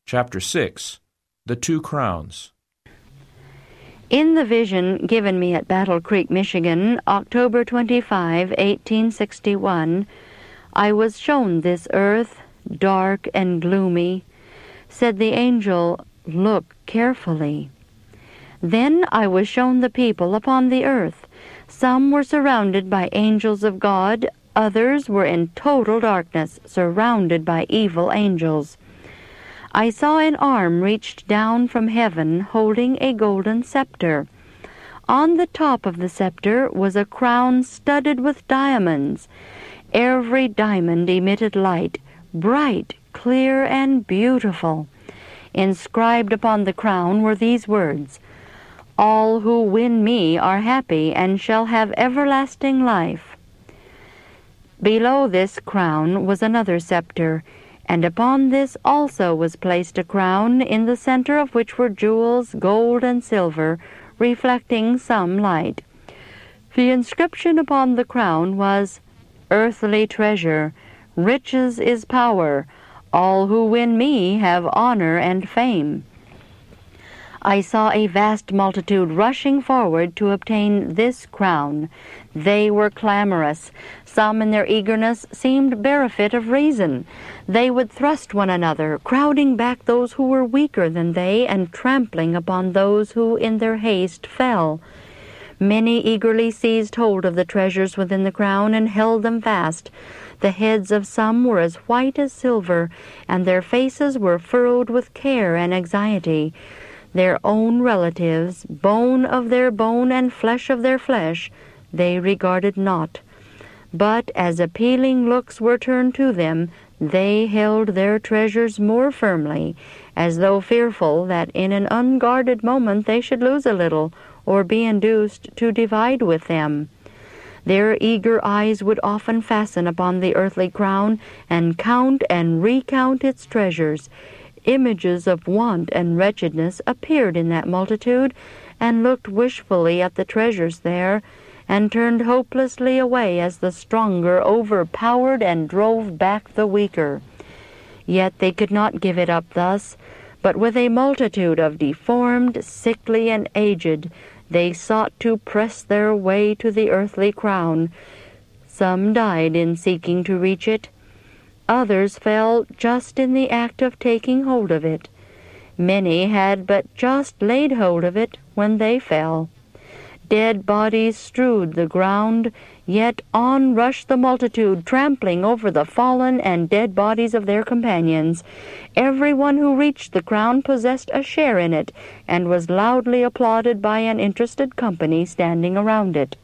Chapter 6. The Two Crowns. In the vision given me at Battle Creek, Michigan, October 25, 1861, I was shown this earth, dark and gloomy. Said the angel, "Look carefully." Then I was shown the people upon the earth. Some were surrounded by angels of God, others were in total darkness, surrounded by evil angels. I saw an arm reached down from heaven, holding a golden scepter. On the top of the scepter was a crown studded with diamonds. Every diamond emitted light, bright, clear, and beautiful. Inscribed upon the crown were these words, "All who win me are happy and shall have everlasting life." Below this crown was another scepter, and upon this also was placed a crown, in the center of which were jewels, gold and silver, reflecting some light. The inscription upon the crown was, "Earthly treasure, riches is power, all who win me have honor and fame." I saw a vast multitude rushing forward to obtain this crown. They were clamorous. Some in their eagerness seemed bereft of reason. They would thrust one another, crowding back those who were weaker than they, and trampling upon those who in their haste fell. Many eagerly seized hold of the treasures within the crown and held them fast. The heads of some were as white as silver, and their faces were furrowed with care and anxiety. Their own relatives, bone of their bone and flesh of their flesh, they regarded not. But as appealing looks were turned to them, they held their treasures more firmly, as though fearful that in an unguarded moment they should lose a little, or be induced to divide with them. Their eager eyes would often fasten upon the earthly crown, and count and recount its treasures. Images of want and wretchedness appeared in that multitude, and looked wishfully at the treasures there, and turned hopelessly away as the stronger overpowered and drove back the weaker. Yet they could not give it up thus, but with a multitude of deformed, sickly, and aged, they sought to press their way to the earthly crown. Some died in seeking to reach it. Others fell just in the act of taking hold of it. Many had but just laid hold of it when they fell. Dead bodies strewed the ground, yet on rushed the multitude, trampling over the fallen and dead bodies of their companions. Everyone who reached the crown possessed a share in it, and was loudly applauded by an interested company standing around it.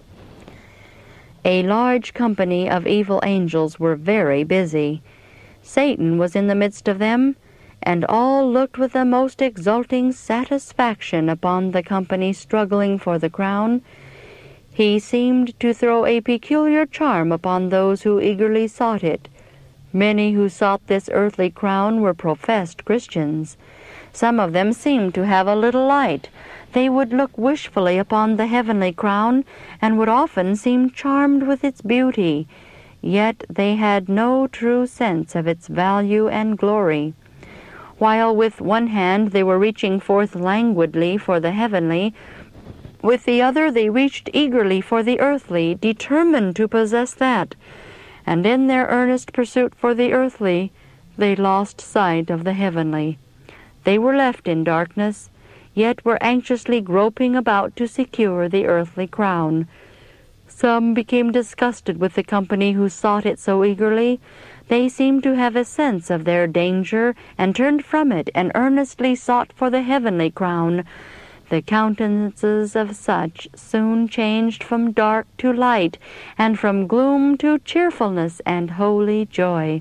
A large company of evil angels were very busy. Satan was in the midst of them, and all looked with the most exulting satisfaction upon the company struggling for the crown. He seemed to throw a peculiar charm upon those who eagerly sought it. Many who sought this earthly crown were professed Christians. Some of them seemed to have a little light. They would look wishfully upon the heavenly crown, and would often seem charmed with its beauty, yet they had no true sense of its value and glory. While with one hand they were reaching forth languidly for the heavenly, with the other they reached eagerly for the earthly, determined to possess that, and in their earnest pursuit for the earthly, they lost sight of the heavenly. They were left in darkness, yet were anxiously groping about to secure the earthly crown. Some became disgusted with the company who sought it so eagerly. They seemed to have a sense of their danger, and turned from it, and earnestly sought for the heavenly crown. The countenances of such soon changed from dark to light, and from gloom to cheerfulness and holy joy.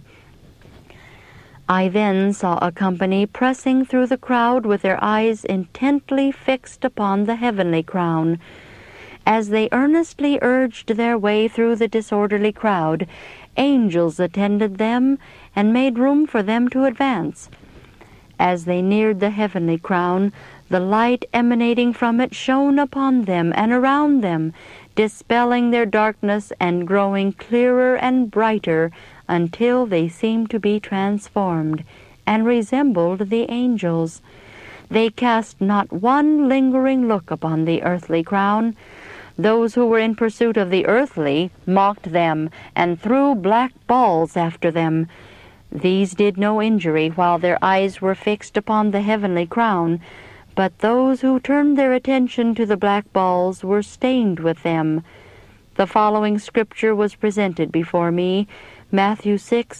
I then saw a company pressing through the crowd with their eyes intently fixed upon the heavenly crown. As they earnestly urged their way through the disorderly crowd, angels attended them and made room for them to advance. As they neared the heavenly crown, the light emanating from it shone upon them and around them, dispelling their darkness and growing clearer and brighter until they seemed to be transformed, and resembled the angels. They cast not one lingering look upon the earthly crown. Those who were in pursuit of the earthly mocked them and threw black balls after them. These did no injury while their eyes were fixed upon the heavenly crown, but those who turned their attention to the black balls were stained with them. The following scripture was presented before me, Matthew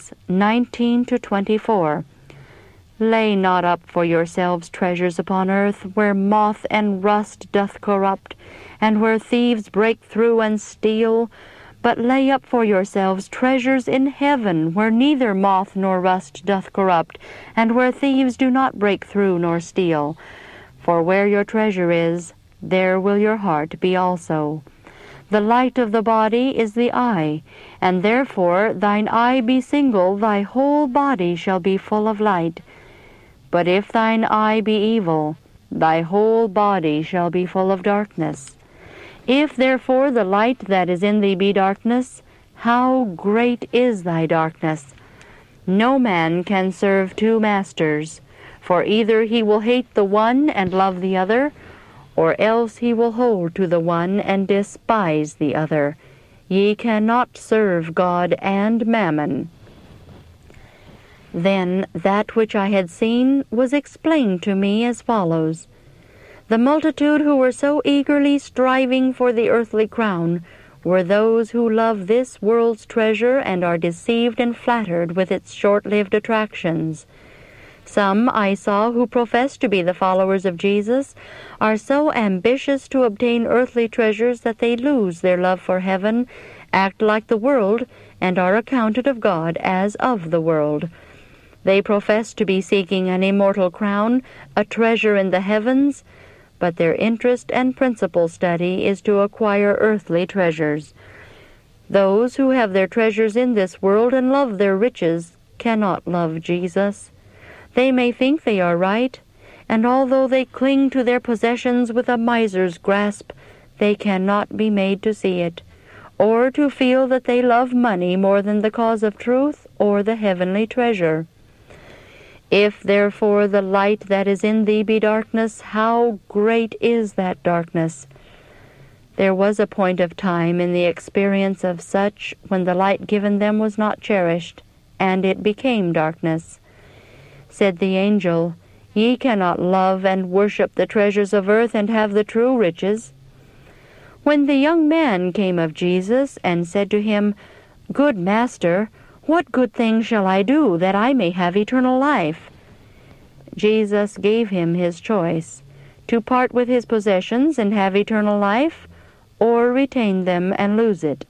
6:19-24. Lay not up for yourselves treasures upon earth, where moth and rust doth corrupt, and where thieves break through and steal. But lay up for yourselves treasures in heaven, where neither moth nor rust doth corrupt, and where thieves do not break through nor steal. For where your treasure is, there will your heart be also. The light of the body is the eye, and therefore thine eye be single, thy whole body shall be full of light. But if thine eye be evil, thy whole body shall be full of darkness. If therefore the light that is in thee be darkness, how great is thy darkness! No man can serve two masters, for either he will hate the one and love the other, or else he will hold to the one and despise the other. Ye cannot serve God and mammon. Then that which I had seen was explained to me as follows. The multitude who were so eagerly striving for the earthly crown were those who love this world's treasure and are deceived and flattered with its short-lived attractions. Some I saw who profess to be the followers of Jesus are so ambitious to obtain earthly treasures that they lose their love for heaven, act like the world, and are accounted of God as of the world. They profess to be seeking an immortal crown, a treasure in the heavens, but their interest and principal study is to acquire earthly treasures. Those who have their treasures in this world and love their riches cannot love Jesus. They may think they are right, and although they cling to their possessions with a miser's grasp, they cannot be made to see it, or to feel that they love money more than the cause of truth or the heavenly treasure. If therefore the light that is in thee be darkness, how great is that darkness! There was a point of time in the experience of such when the light given them was not cherished, and it became darkness. Said the angel, Ye cannot love and worship the treasures of earth and have the true riches. When the young man came of Jesus and said to him, Good Master, what good thing shall I do that I may have eternal life? Jesus gave him his choice, to part with his possessions and have eternal life, or retain them and lose it.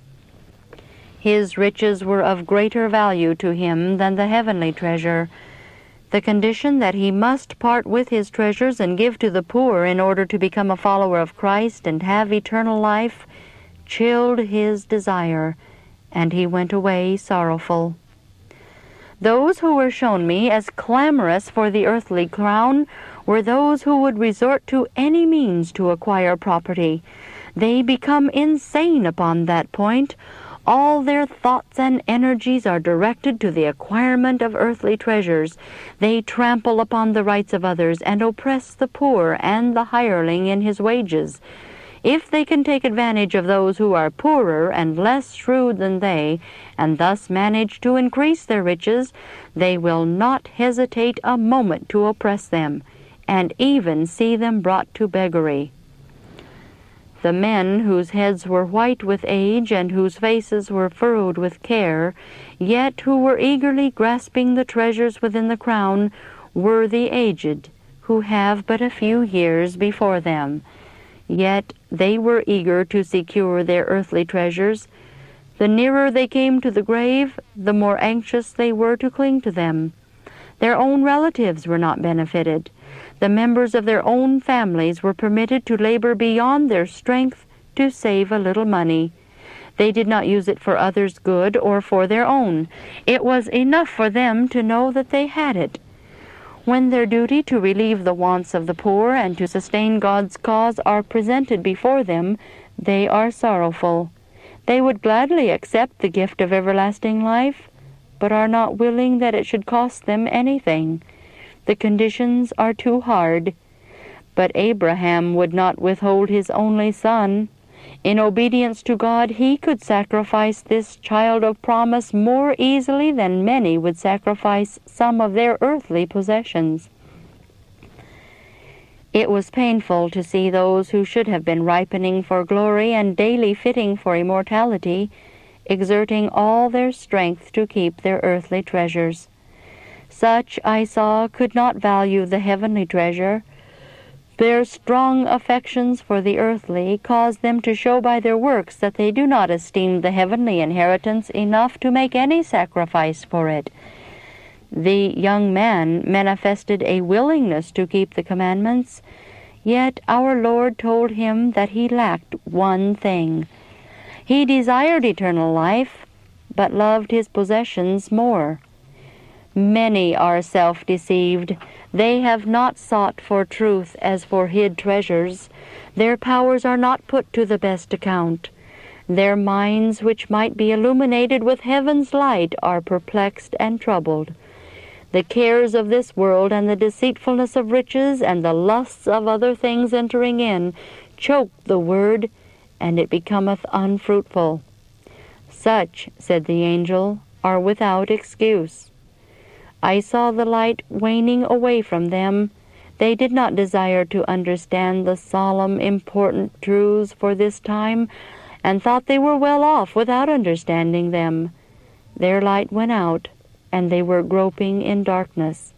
His riches were of greater value to him than the heavenly treasure. The condition that he must part with his treasures and give to the poor in order to become a follower of Christ and have eternal life chilled his desire, and he went away sorrowful. Those who were shown me as clamorous for the earthly crown were those who would resort to any means to acquire property. They become insane upon that point. All their thoughts and energies are directed to the acquirement of earthly treasures. They trample upon the rights of others and oppress the poor and the hireling in his wages. If they can take advantage of those who are poorer and less shrewd than they, and thus manage to increase their riches, they will not hesitate a moment to oppress them, and even see them brought to beggary. The men whose heads were white with age and whose faces were furrowed with care, yet who were eagerly grasping the treasures within the crown, were the aged, who have but a few years before them. Yet they were eager to secure their earthly treasures. The nearer they came to the grave, the more anxious they were to cling to them. Their own relatives were not benefited. The members of their own families were permitted to labor beyond their strength to save a little money. They did not use it for others' good or for their own. It was enough for them to know that they had it. When their duty to relieve the wants of the poor and to sustain God's cause are presented before them, they are sorrowful. They would gladly accept the gift of everlasting life, but are not willing that it should cost them anything. The conditions are too hard. But Abraham would not withhold his only son. In obedience to God, he could sacrifice this child of promise more easily than many would sacrifice some of their earthly possessions. It was painful to see those who should have been ripening for glory and daily fitting for immortality, exerting all their strength to keep their earthly treasures. Such, I saw, could not value the heavenly treasure. Their strong affections for the earthly cause them to show by their works that they do not esteem the heavenly inheritance enough to make any sacrifice for it. The young man manifested a willingness to keep the commandments, yet our Lord told him that he lacked one thing. He desired eternal life, but loved his possessions more. Many are self-deceived. They have not sought for truth as for hid treasures. Their powers are not put to the best account. Their minds, which might be illuminated with heaven's light, are perplexed and troubled. The cares of this world and the deceitfulness of riches and the lusts of other things entering in choke the word, and it becometh unfruitful. Such, said the angel, are without excuse. I saw the light waning away from them. They did not desire to understand the solemn, important truths for this time, and thought they were well off without understanding them. Their light went out, and they were groping in darkness.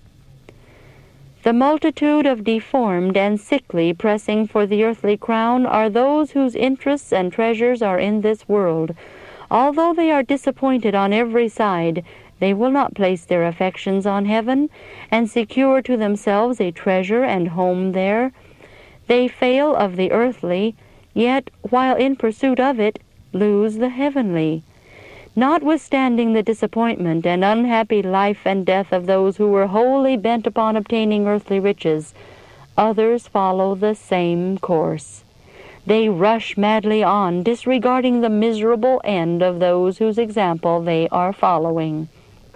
The multitude of deformed and sickly pressing for the earthly crown are those whose interests and treasures are in this world. Although they are disappointed on every side, they will not place their affections on heaven and secure to themselves a treasure and home there. They fail of the earthly, yet, while in pursuit of it, lose the heavenly. Notwithstanding the disappointment and unhappy life and death of those who were wholly bent upon obtaining earthly riches, others follow the same course. They rush madly on, disregarding the miserable end of those whose example they are following.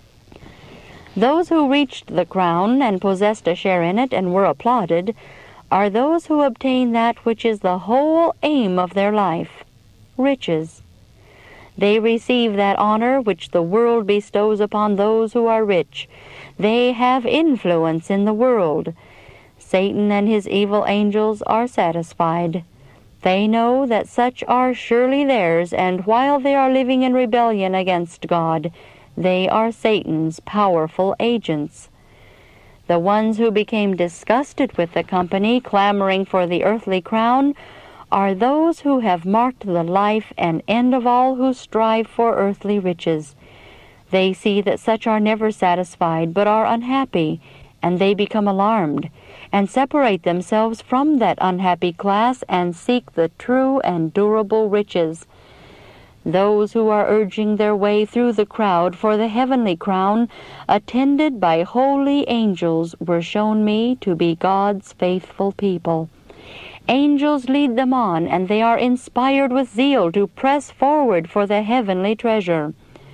Those who reached the crown and possessed a share in it and were applauded are those who obtain that which is the whole aim of their life, riches. They receive that honor which the world bestows upon those who are rich. They have influence in the world. Satan and his evil angels are satisfied. They know that such are surely theirs, and while they are living in rebellion against God, they are Satan's powerful agents. The ones who became disgusted with the company clamoring for the earthly crown are those who have marked the life and end of all who strive for earthly riches. They see that such are never satisfied, but are unhappy, and they become alarmed, and separate themselves from that unhappy class and seek the true and durable riches. Those who are urging their way through the crowd for the heavenly crown, attended by holy angels, were shown me to be God's faithful people. Angels lead them on, and they are inspired with zeal to press forward for the heavenly treasure.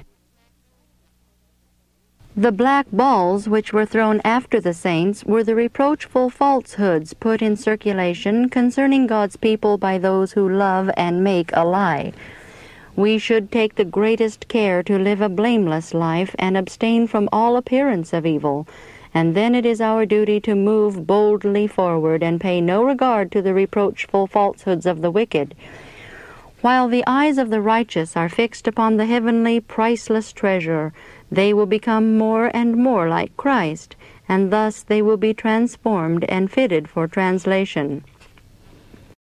The black balls which were thrown after the saints were the reproachful falsehoods put in circulation concerning God's people by those who love and make a lie. We should take the greatest care to live a blameless life and abstain from all appearance of evil, and then it is our duty to move boldly forward and pay no regard to the reproachful falsehoods of the wicked. While the eyes of the righteous are fixed upon the heavenly, priceless treasure, they will become more and more like Christ, and thus they will be transformed and fitted for translation.